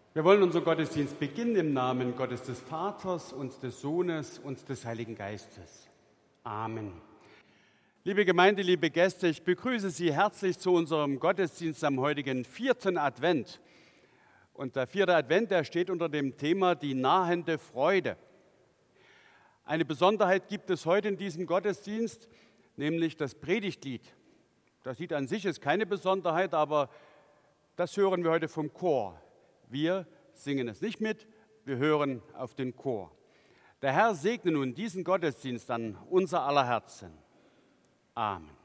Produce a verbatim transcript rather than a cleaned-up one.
Wir wollen unseren Gottesdienst beginnen im Namen Gottes des Vaters und des Sohnes und des Heiligen Geistes. Amen. Liebe Gemeinde, liebe Gäste, ich begrüße Sie herzlich zu unserem Gottesdienst am heutigen vierten Advent. Und der vierte Advent, der steht unter dem Thema die nahende Freude. Eine Besonderheit gibt es heute in diesem Gottesdienst, nämlich das Predigtlied. Das Lied an sich ist keine Besonderheit, aber das hören wir heute vom Chor. Wir singen es nicht mit, wir hören auf den Chor. Der Herr segne nun diesen Gottesdienst an unser aller Herzen. Amen.